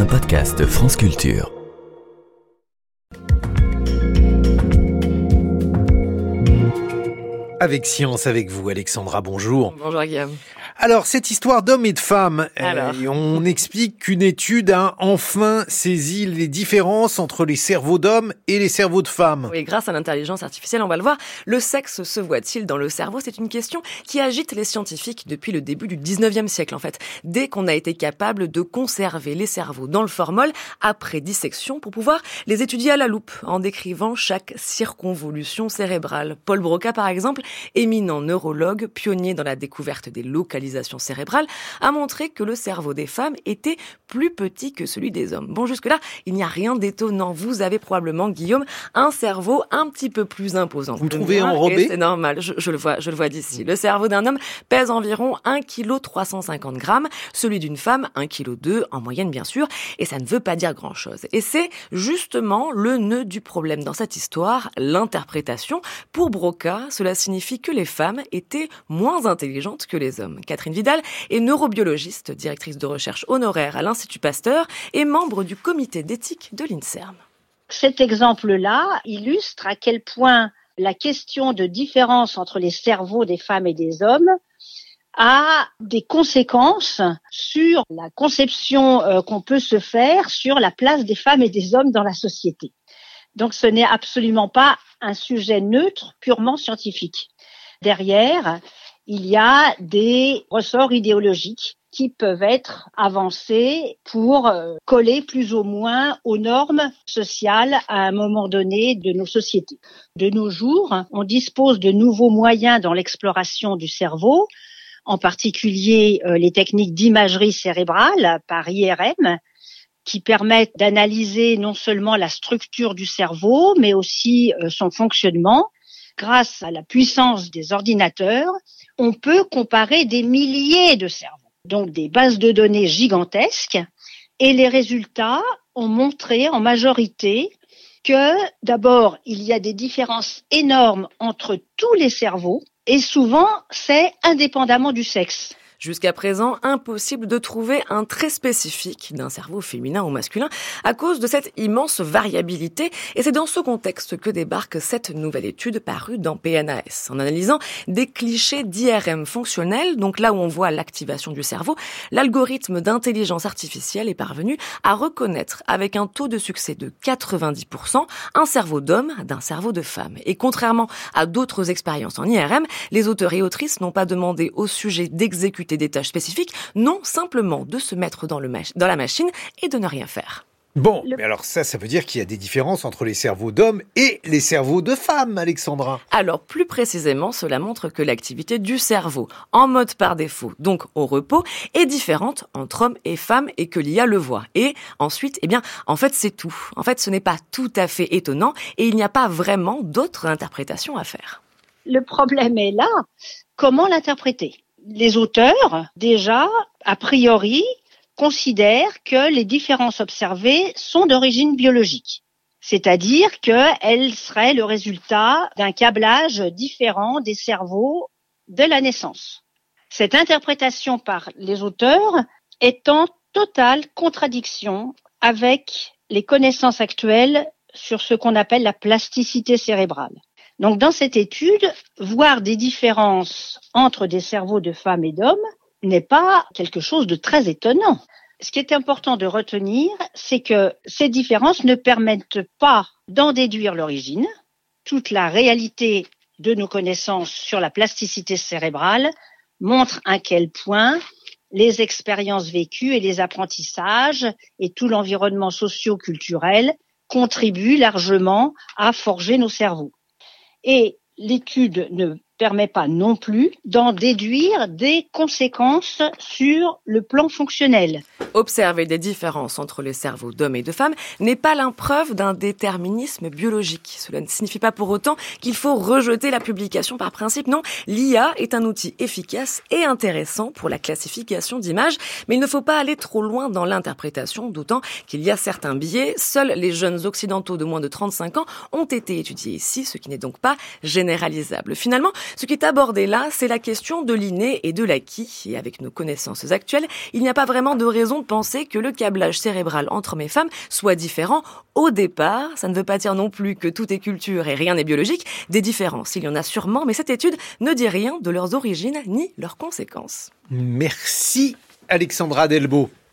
un podcast France Culture. Avec Science, avec vous, Alexandra, bonjour. Bonjour Guillaume. Alors, cette histoire d'hommes et de femmes, on explique qu'une étude a enfin saisi les différences entre les cerveaux d'hommes et les cerveaux de femmes. Oui, grâce à l'intelligence artificielle, on va le voir, le sexe se voit-il dans le cerveau ? C'est une question qui agite les scientifiques depuis le début du 19e siècle, en fait. Dès qu'on a été capable de conserver les cerveaux dans le formol après dissection pour pouvoir les étudier à la loupe en décrivant chaque circonvolution cérébrale. Paul Broca, par exemple, éminent neurologue, pionnier dans la découverte des localisations cérébrales, a montré que le cerveau des femmes était plus petit que celui des hommes. Bon, jusque-là, il n'y a rien d'étonnant. Vous avez probablement, Guillaume, un cerveau un petit peu plus imposant. Vous le trouvez enrobé ? C'est normal, je le vois d'ici. Le cerveau d'un homme pèse environ 1,350 kg, celui d'une femme 1,2 kg, en moyenne bien sûr, et ça ne veut pas dire grand-chose. Et c'est justement le nœud du problème dans cette histoire, l'interprétation. Pour Broca, cela signifie que les femmes étaient moins intelligentes que les hommes. Catherine Vidal est neurobiologiste, directrice de recherche honoraire à l'Institut Pasteur et membre du comité d'éthique de l'INSERM. Cet exemple-là illustre à quel point la question de différence entre les cerveaux des femmes et des hommes a des conséquences sur la conception qu'on peut se faire sur la place des femmes et des hommes dans la société. Donc ce n'est absolument pas un sujet neutre, purement scientifique. Derrière, il y a des ressorts idéologiques qui peuvent être avancés pour coller plus ou moins aux normes sociales à un moment donné de nos sociétés. De nos jours, on dispose de nouveaux moyens dans l'exploration du cerveau, en particulier les techniques d'imagerie cérébrale par IRM, qui permettent d'analyser non seulement la structure du cerveau, mais aussi son fonctionnement. Grâce à la puissance des ordinateurs, on peut comparer des milliers de cerveaux, donc des bases de données gigantesques, et les résultats ont montré en majorité que, d'abord, il y a des différences énormes entre tous les cerveaux, et souvent, c'est indépendamment du sexe. Jusqu'à présent, impossible de trouver un trait spécifique d'un cerveau féminin ou masculin à cause de cette immense variabilité. Et c'est dans ce contexte que débarque cette nouvelle étude parue dans PNAS. En analysant des clichés d'IRM fonctionnels, donc là où on voit l'activation du cerveau, l'algorithme d'intelligence artificielle est parvenu à reconnaître avec un taux de succès de 90% un cerveau d'homme d'un cerveau de femme. Et contrairement à d'autres expériences en IRM, les auteurs et autrices n'ont pas demandé au sujet d'exécuter des tâches spécifiques, non simplement de se mettre dans la machine et de ne rien faire. Bon, mais alors ça veut dire qu'il y a des différences entre les cerveaux d'hommes et les cerveaux de femmes, Alexandra. Alors plus précisément, cela montre que l'activité du cerveau, en mode par défaut, donc au repos, est différente entre hommes et femmes et que l'IA le voit. Et ensuite, en fait, c'est tout. En fait, ce n'est pas tout à fait étonnant et il n'y a pas vraiment d'autres interprétations à faire. Le problème est là, comment l'interpréter ? Les auteurs, déjà, a priori, considèrent que les différences observées sont d'origine biologique. C'est-à-dire qu'elles seraient le résultat d'un câblage différent des cerveaux de la naissance. Cette interprétation par les auteurs est en totale contradiction avec les connaissances actuelles sur ce qu'on appelle la plasticité cérébrale. Donc, dans cette étude, voir des différences entre des cerveaux de femmes et d'hommes n'est pas quelque chose de très étonnant. Ce qui est important de retenir, c'est que ces différences ne permettent pas d'en déduire l'origine. Toute la réalité de nos connaissances sur la plasticité cérébrale montre à quel point les expériences vécues et les apprentissages et tout l'environnement socio-culturel contribuent largement à forger nos cerveaux. Et l'étude ne permet pas non plus d'en déduire des conséquences sur le plan fonctionnel. Observer des différences entre les cerveaux d'hommes et de femmes n'est pas la preuve d'un déterminisme biologique. Cela ne signifie pas pour autant qu'il faut rejeter la publication par principe. Non, l'IA est un outil efficace et intéressant pour la classification d'images, mais il ne faut pas aller trop loin dans l'interprétation, d'autant qu'il y a certains biais. Seuls les jeunes occidentaux de moins de 35 ans ont été étudiés ici, ce qui n'est donc pas généralisable. Finalement, Ce qui est abordé là, c'est la question de l'inné et de l'acquis. Et avec nos connaissances actuelles, il n'y a pas vraiment de raison de penser que le câblage cérébral entre hommes et femmes soit différent au départ. Ça ne veut pas dire non plus que tout est culture et rien n'est biologique. Des différences, il y en a sûrement, mais cette étude ne dit rien de leurs origines ni leurs conséquences. Merci Alexandra Delbo.